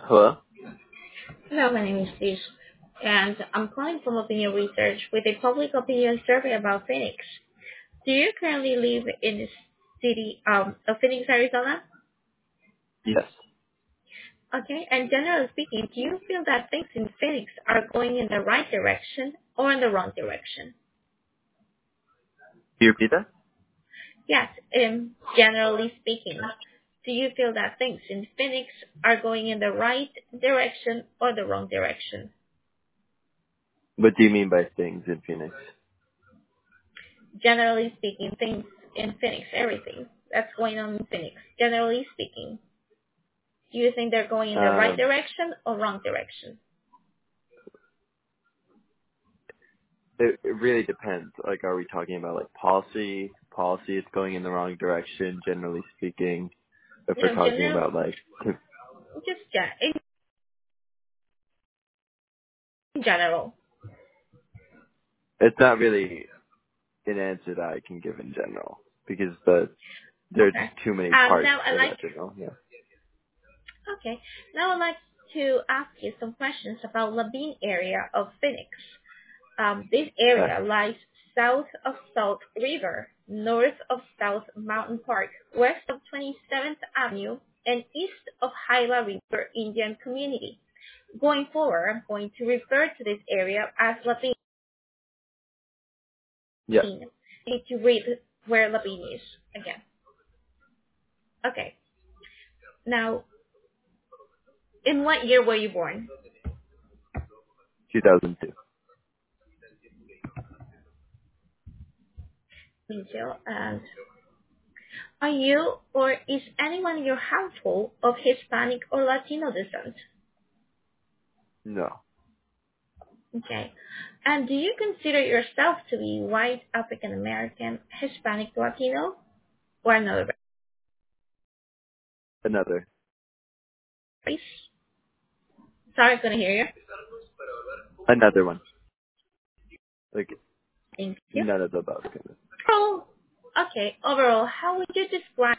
Hello? Hello, my name is Liz, and I'm calling from Opinion Research with a public opinion survey about Phoenix. Do you currently live in the city of Phoenix, Arizona? Yes. Okay, and generally speaking, do you feel that things in Phoenix are going in the right direction or in the wrong direction? Can you repeat that? Yes, generally speaking, do you feel that things in Phoenix are going in the right direction or the wrong direction? What do you mean by things in Phoenix? Generally speaking, things in Phoenix, everything that's going on in Phoenix, generally speaking. Do you think they're going in the right Um, direction or wrong direction? it really depends. Like, are we talking about like policy? Policy is going in the wrong direction, generally speaking. If we're No, talking general, about like, just in general. it's not really an answer that I can give in general because there are just Okay. too many parts Now I for like that general. Yeah. okay. Now I'd like to ask you some questions about Labine area of Phoenix. This Okay. area lies south of Salt River, north of South Mountain Park, west of 27th Avenue, and east of Hyla River Indian Community. Going forward, I'm going to refer to this area as Labine. Yeah. I need to read where Labine is again. Okay. Now, in what year were you born? 2002. Thank you. And are you or is anyone in your household of Hispanic or Latino descent? No. Okay. And do you consider yourself to be white, African American, Hispanic, Latino, or another Another. race? Sorry, I couldn't hear you. Another one. Like, Thank you. none of the above. Kind of. Oh, okay. Overall, how would you describe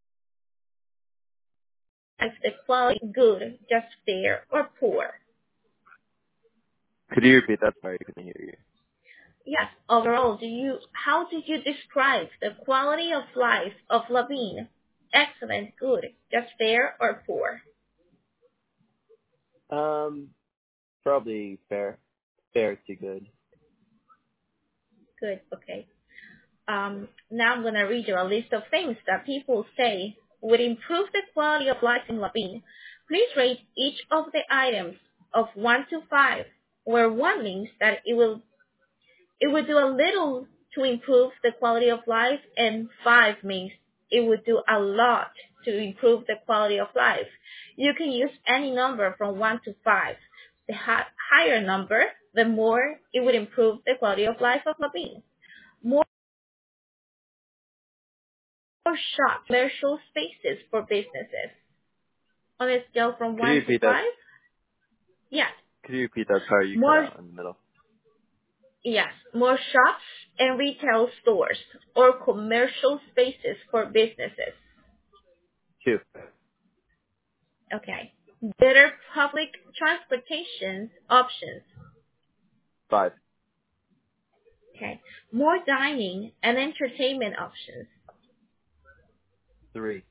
the quality good, just fair, or poor? Could you repeat that? Sorry, I couldn't hear you. Yes. Overall, how do you describe the quality of life of Lavine? Excellent, good, just fair, or poor? Probably fair. Fair to good. Good, okay. Now I'm going to read you a list of things that people say would improve the quality of life in Lavine. Please rate each of the items of 1 to 5, where 1 means that it would do a little to improve the quality of life, and 5 means it would do a lot to improve the quality of life. You can use any number from 1 to 5. The higher number, the more it would improve the quality of life of Lavine. More shop commercial spaces for businesses. On a scale from Could you 1 to repeat that? 5, yes. Could you repeat that? Sorry, you cut More out in the middle. Yes, more shops and retail stores or commercial spaces for businesses. 2. Okay. Better public transportation options. 5. Okay. More dining and entertainment options. 3.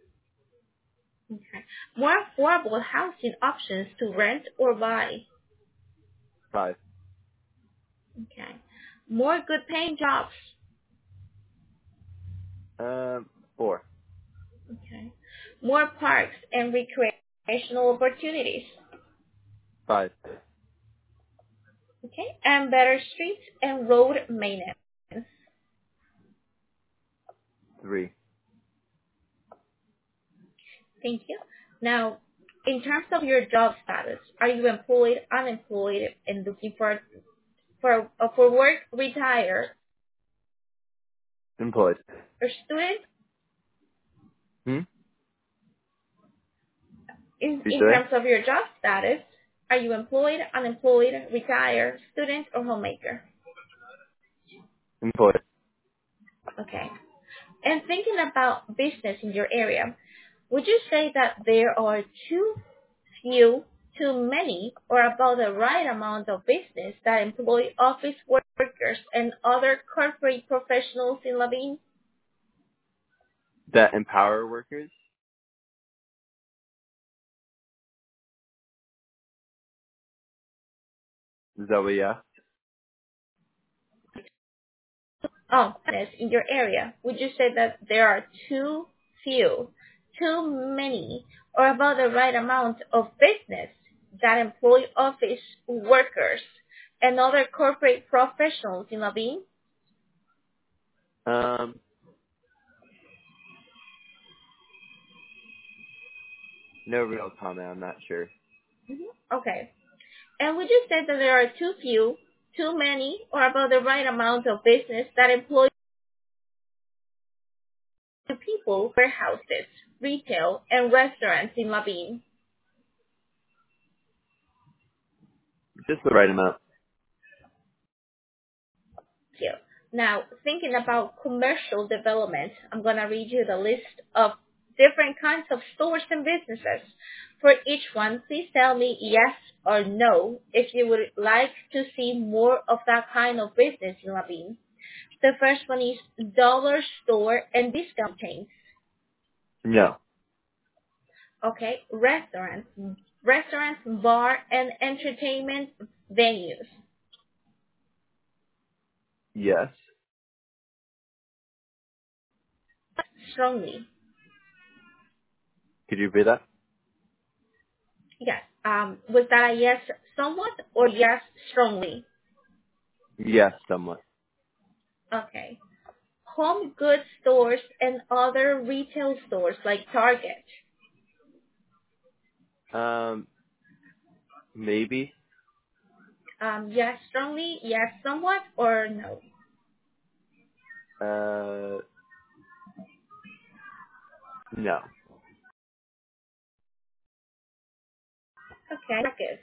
Okay. More affordable housing options to rent or buy. 5. Okay. More good paying jobs. 4. Okay. More parks and recreational opportunities. 5. Okay. And better streets and road maintenance. 3. Thank you. Now, in terms of your job status, are you employed, unemployed, and looking for work, retired, Employed. or student? Hmm? You In say? terms of your job status, are you employed, unemployed, retired, student, or homemaker? Employed. Okay. And thinking about business in your area, would you say that there are two few, too many, or about the right amount of business that employ office workers and other corporate professionals in Levine? That empower workers? Is that what you asked? Oh, business in your area. Would you say that there are too few, too many, or about the right amount of business that employ office workers and other corporate professionals in Levine? No real comment. I'm not sure. Okay. And would you say that there are too few, too many, or about the right amount of business that employ people, warehouses, retail, and restaurants in Levine? Just the right amount. You. Now, thinking about commercial development, I'm going to read you the list of different kinds of stores and businesses. For each one, please tell me yes or no if you would like to see more of that kind of business in Levine. The first one is dollar store and discount chains. No. Okay, restaurants, bar, and entertainment venues. Yes. Strongly. Could you repeat that? Yes. Was that a yes somewhat or yes strongly? Yes, somewhat. Okay. Home goods stores and other retail stores like Target. Maybe. Yes strongly, yes somewhat, or no? Uh, no. Okay. Markets.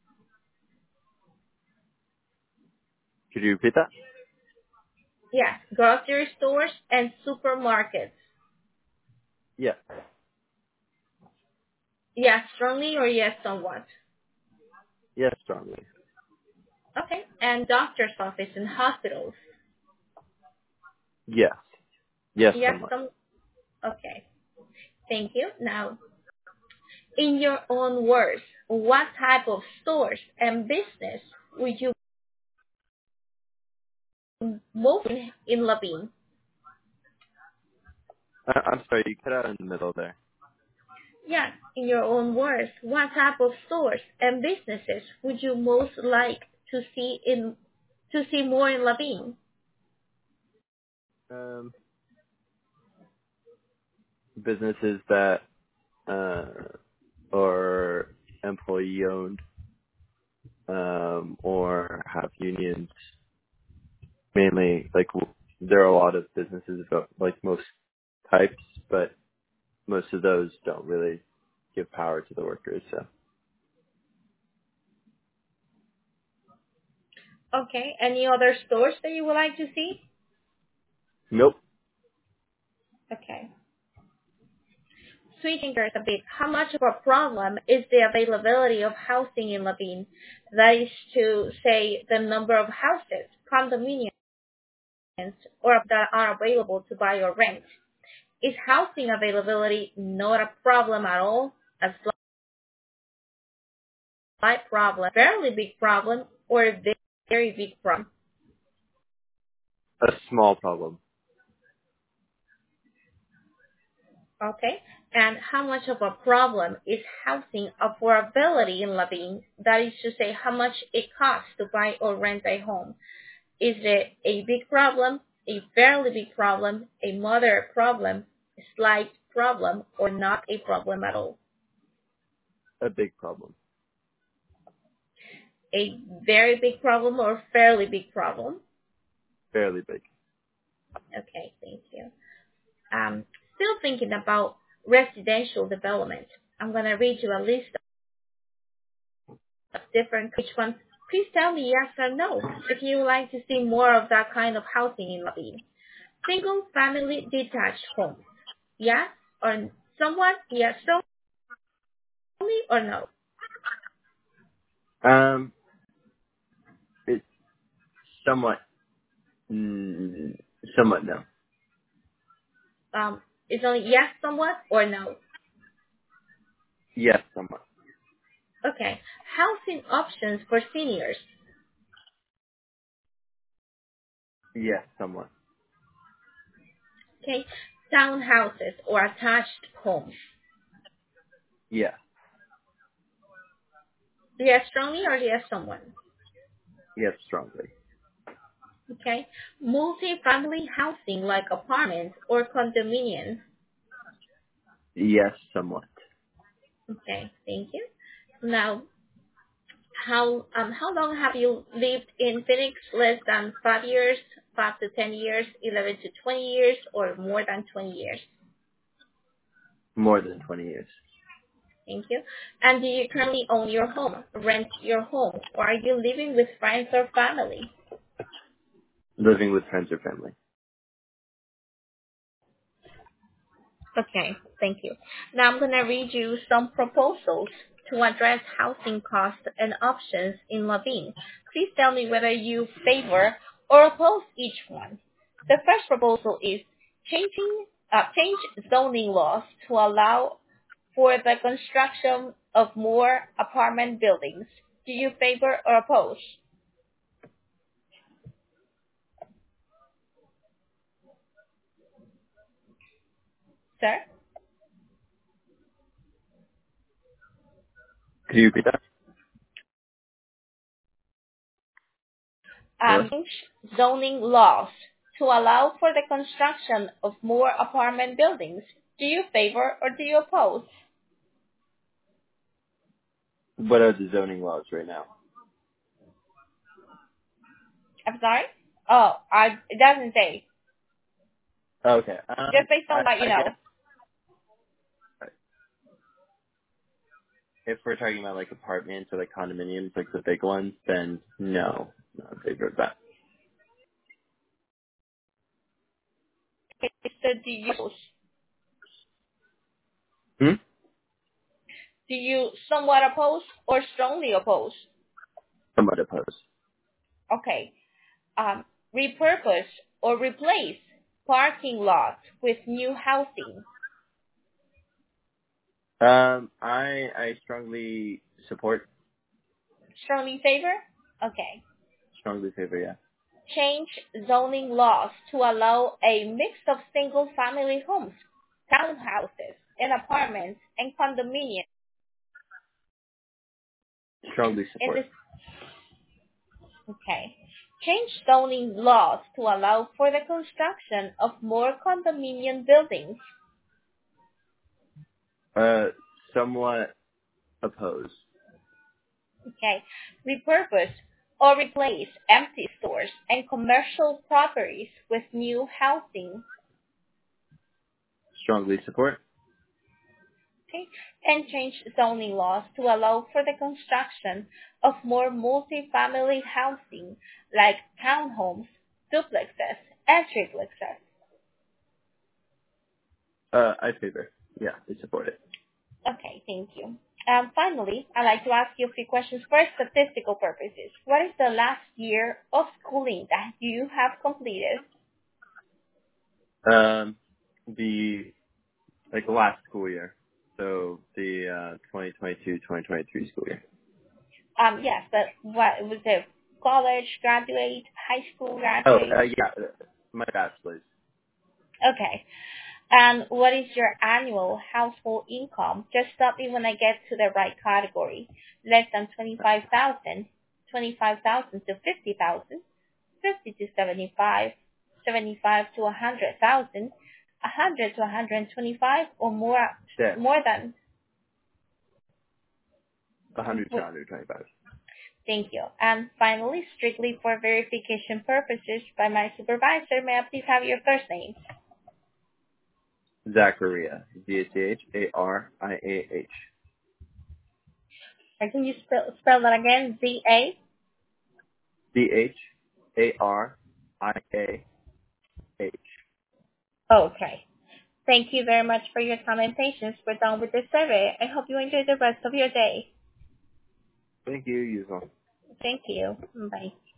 Could you repeat that? Yes. Grocery stores and supermarkets. Yeah. Yes strongly or yes somewhat? Yes, strongly. Okay. And doctor's office and hospitals. Yes. Yes, Yes somewhat. some. Okay. Thank you. Now, in your own words, what type of stores and business would you most in Levine? I'm sorry, you cut out in the middle there. Yes, in your own words, what type of stores and businesses would you most like to see more in Levine? Um, Businesses that are employee owned, or have unions. Mainly, like there are a lot of businesses, but like most types, but most of those don't really give power to the workers. So Okay, any other stores that you would like to see? nope. Okay. Switching gears a bit, how much of a problem is the availability of housing in Levine? That is to say, the number of houses, condominiums, or that are available to buy or rent. Is housing availability not a problem at all? A slight problem, fairly big problem, or a very big problem? A small problem. Okay. And how much of a problem is housing affordability in Levine? That is to say, how much it costs to buy or rent a home. Is it a big problem, a fairly big problem, a moderate problem, a slight problem, or not a problem at all? A big problem. A very big problem or fairly big problem? Fairly big. Okay, thank you. Still thinking about residential development. I'm going to read you a list of different which ones. Please tell me yes or no if you would like to see more of that kind of housing in Levine. Single family detached homes. Yes or somewhat? Yes only or no? It's somewhat, somewhat no. It's only yes, somewhat, or no? Yes, somewhat. Okay. Housing options for seniors. Yes, somewhat. Okay. Townhouses or attached homes. Yeah. Yes, strongly or yes, someone? Yes, strongly. Okay. Multi-family housing like apartments or condominiums. Yes, somewhat. Okay. Thank you. Now, how long have you lived in Phoenix? Less than 5 years, 5 to 10 years, 11 to 20 years, or more than 20 years? More than 20 years. Thank you. And do you currently own your home, rent your home, or are you living with friends or family? Living with friends or family. Okay, thank you. Now I'm going to read you some proposals to address housing costs and options in Laveen. Please tell me whether you favor or oppose each one. The first proposal is change zoning laws to allow for the construction of more apartment buildings. Do you favor or oppose, sir? Could you repeat that? Hello? Change zoning laws to allow for the construction of more apartment buildings. Do you favor or do you oppose? What are the zoning laws right now? I'm sorry? Oh, it doesn't say. Okay. Just based on what you I know. guess if we're talking about like apartments or like condominiums, like the big ones, then no, not in favor of that. Okay, so Hmm? do you somewhat oppose or strongly oppose? Somewhat opposed. Okay. Repurpose or replace parking lots with new housing. I strongly support, Strongly favor? Okay. strongly favor, yeah. Change zoning laws to allow a mix of single-family homes, townhouses, and apartments and condominiums Strongly in support. this. Okay. Change zoning laws to allow for the construction of more condominium buildings. Somewhat opposed. Okay. Repurpose or replace empty stores and commercial properties with new housing. Strongly support. Okay, and change zoning laws to allow for the construction of more multi-family housing like townhomes, duplexes, and triplexes. I favor. Yeah, I support it. Okay, thank you. Finally, I'd like to ask you a few questions for statistical purposes. What is the last year of schooling that you have completed? The like last school year. So the 2022-2023 school year. Yes, but what was it? College graduate, high school Oh, graduate? yeah, my bachelor's. Okay. And what is your annual household income? Just stop me when I get to the right category. Less than 25,000, 25,000 to 50,000, 50 to 75, 75 to 100,000, 100 to 125, or Yeah, more than. 100 to 125. Thank you. And finally, strictly for verification purposes by my supervisor, may I please have your first name? Zachariah. Zachariah. Or can you spell that again? Z-A? Zachariah. Okay. Thank you very much for your time and patience. We're done with this survey. I hope you enjoy the rest of your day. Thank you. You as well. Thank you. Bye.